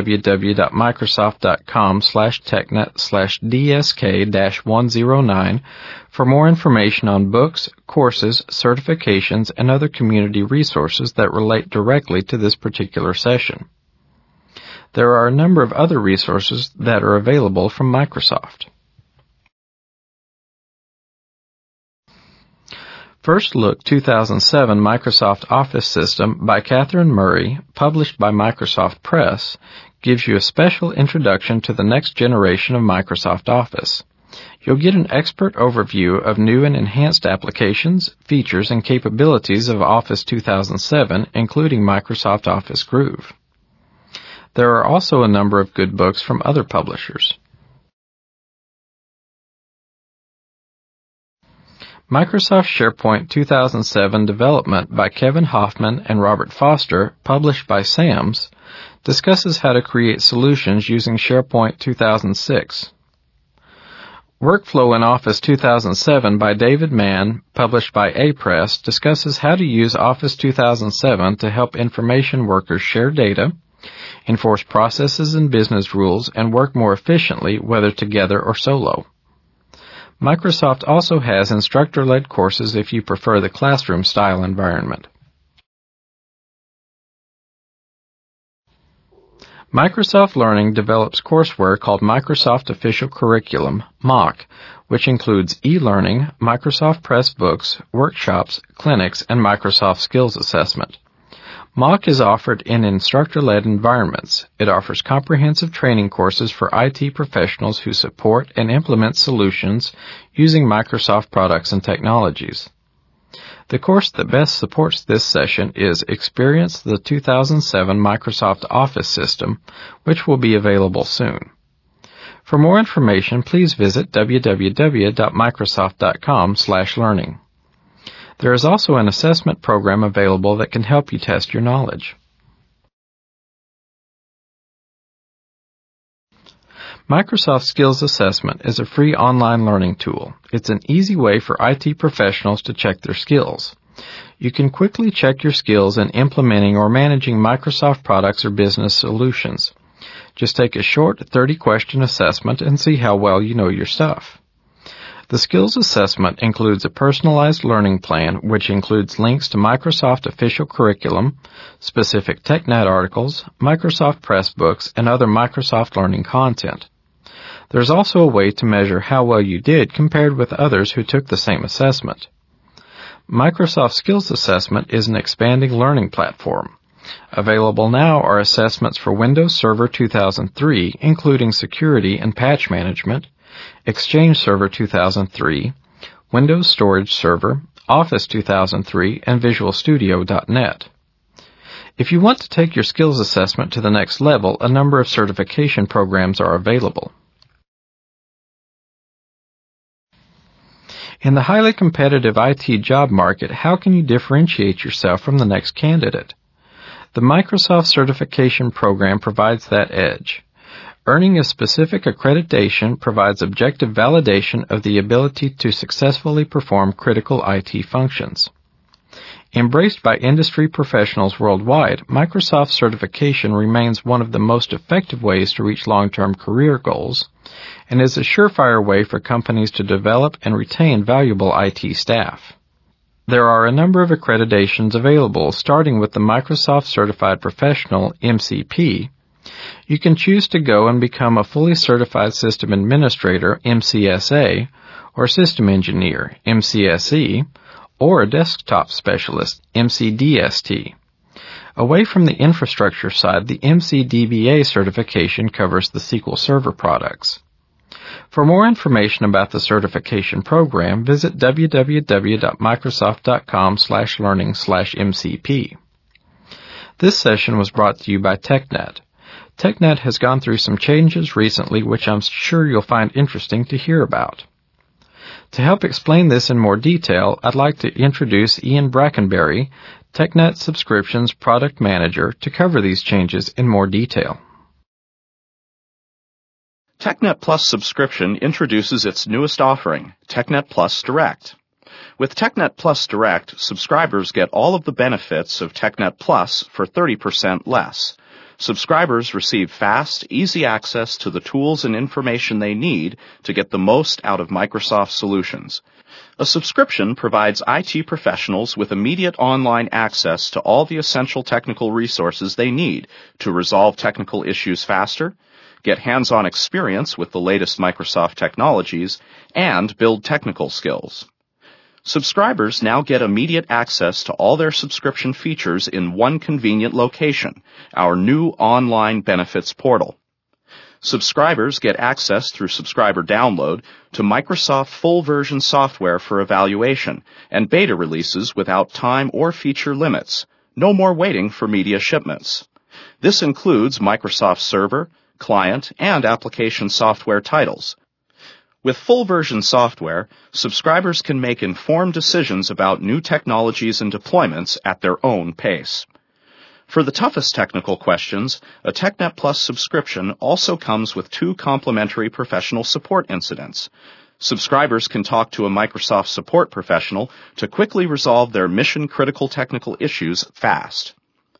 www.microsoft.com/technet/dsk-109 for more information on books, courses, certifications, and other community resources that relate directly to this particular session. There are a number of other resources that are available from Microsoft. First Look 2007 Microsoft Office System by Catherine Murray, published by Microsoft Press, gives you a special introduction to the next generation of Microsoft Office. You'll get an expert overview of new and enhanced applications, features, and capabilities of Office 2007, including Microsoft Office Groove. There are also a number of good books from other publishers. Microsoft SharePoint 2007 Development by Kevin Hoffman and Robert Foster, published by SAMS, discusses how to create solutions using SharePoint 2006. Workflow in Office 2007 by David Mann, published by A-Press, discusses how to use Office 2007 to help information workers share data, enforce processes and business rules, and work more efficiently, whether together or solo. Microsoft also has instructor-led courses if you prefer the classroom-style environment. Microsoft Learning develops courseware called Microsoft Official Curriculum, MOOC, which includes e-learning, Microsoft Press books, workshops, clinics, and Microsoft Skills Assessment. MOOC is offered in instructor-led environments. It offers comprehensive training courses for IT professionals who support and implement solutions using Microsoft products and technologies. The course that best supports this session is Experience the 2007 Microsoft Office System, which will be available soon. For more information, please visit www.microsoft.com/learning. There is also an assessment program available that can help you test your knowledge. Microsoft Skills Assessment is a free online learning tool. It's an easy way for IT professionals to check their skills. You can quickly check your skills in implementing or managing Microsoft products or business solutions. Just take a short 30-question assessment and see how well you know your stuff. The skills assessment includes a personalized learning plan, which includes links to Microsoft official curriculum, specific TechNet articles, Microsoft Press books, and other Microsoft learning content. There's also a way to measure how well you did compared with others who took the same assessment. Microsoft Skills Assessment is an expanding learning platform. Available now are assessments for Windows Server 2003, including security and patch management, Exchange Server 2003, Windows Storage Server, Office 2003, and Visual Studio.net. If you want to take your skills assessment to the next level, a number of certification programs are available. In the highly competitive IT job market, how can you differentiate yourself from the next candidate? The Microsoft Certification Program provides that edge. Earning a specific accreditation provides objective validation of the ability to successfully perform critical IT functions. Embraced by industry professionals worldwide, Microsoft certification remains one of the most effective ways to reach long-term career goals and is a surefire way for companies to develop and retain valuable IT staff. There are a number of accreditations available, starting with the Microsoft Certified Professional, MCP. You can choose to go and become a fully certified system administrator, MCSA, or system engineer, MCSE, or a desktop specialist, MCDST. Away from the infrastructure side, the MCDBA certification covers the SQL Server products. For more information about the certification program, visit www.microsoft.com/learning/MCP. This session was brought to you by TechNet. TechNet has gone through some changes recently which I'm sure you'll find interesting to hear about. To help explain this in more detail, I'd like to introduce Ian Brackenberry, TechNet Subscriptions Product Manager, to cover these changes in more detail. TechNet Plus subscription introduces its newest offering, TechNet Plus Direct. With TechNet Plus Direct, subscribers get all of the benefits of TechNet Plus for 30% less. Subscribers receive fast, easy access to the tools and information they need to get the most out of Microsoft solutions. A subscription provides IT professionals with immediate online access to all the essential technical resources they need to resolve technical issues faster, get hands-on experience with the latest Microsoft technologies, and build technical skills. Subscribers now get immediate access to all their subscription features in one convenient location, our new online benefits portal. Subscribers get access through subscriber download to Microsoft full-version software for evaluation and beta releases without time or feature limits. No more waiting for media shipments. This includes Microsoft Server, client, and application software titles. With full-version software, subscribers can make informed decisions about new technologies and deployments at their own pace. For the toughest technical questions, a TechNet Plus subscription also comes with 2 complimentary professional support incidents. Subscribers can talk to a Microsoft support professional to quickly resolve their mission-critical technical issues fast.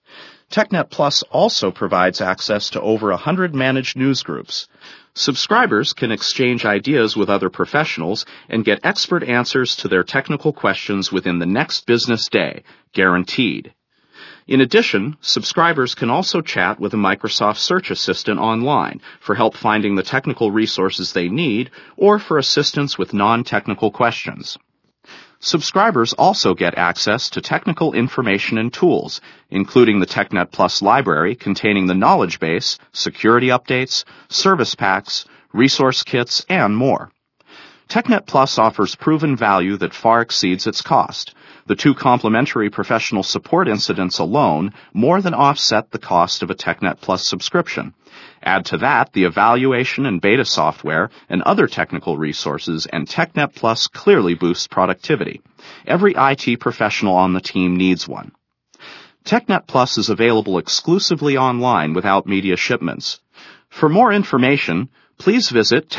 TechNet Plus also provides access to over 100 managed newsgroups. Subscribers can exchange ideas with other professionals and get expert answers to their technical questions within the next business day, guaranteed. In addition, subscribers can also chat with a Microsoft Search Assistant online for help finding the technical resources they need or for assistance with non-technical questions. Subscribers also get access to technical information and tools, including the TechNet Plus library containing the knowledge base, security updates, service packs, resource kits, and more. TechNet Plus offers proven value that far exceeds its cost. The 2 complimentary professional support incidents alone more than offset the cost of a TechNet Plus subscription. Add to that the evaluation and beta software and other technical resources, and TechNet Plus clearly boosts productivity. Every IT professional on the team needs one. TechNet Plus is available exclusively online without media shipments. For more information, please visit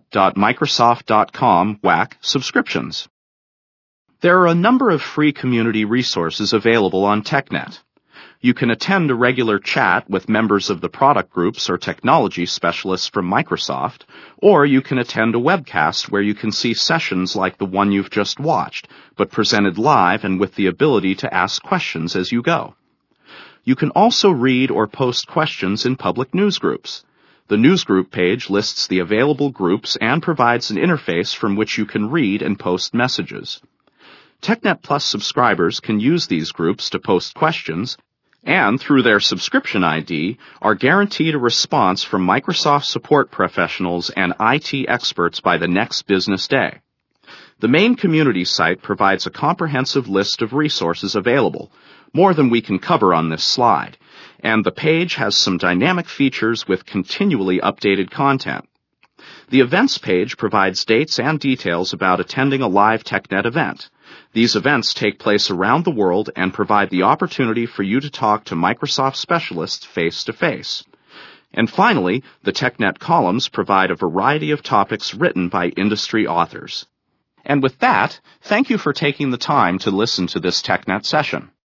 technet.microsoft.com/subscriptions. There are a number of free community resources available on TechNet. You can attend a regular chat with members of the product groups or technology specialists from Microsoft, or you can attend a webcast where you can see sessions like the one you've just watched, but presented live and with the ability to ask questions as you go. You can also read or post questions in public newsgroups. The newsgroup page lists the available groups and provides an interface from which you can read and post messages. TechNet Plus subscribers can use these groups to post questions, and through their subscription ID are guaranteed a response from Microsoft support professionals and IT experts by the next business day. The main community site provides a comprehensive list of resources available, more than we can cover on this slide, and the page has some dynamic features with continually updated content. The events page provides dates and details about attending a live TechNet event. These events take place around the world and provide the opportunity for you to talk to Microsoft specialists face-to-face. And finally, the TechNet columns provide a variety of topics written by industry authors. And with that, thank you for taking the time to listen to this TechNet session.